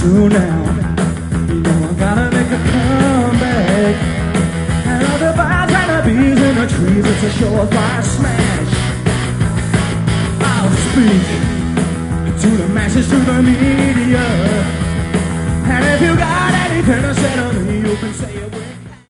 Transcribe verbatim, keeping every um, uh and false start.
soon now. You know I gotta make a comeback. And all the birds and the bees in the trees, it's a surefire smash. I'll speak to the masses, to the media. And if you got anything to say to me, you can say it with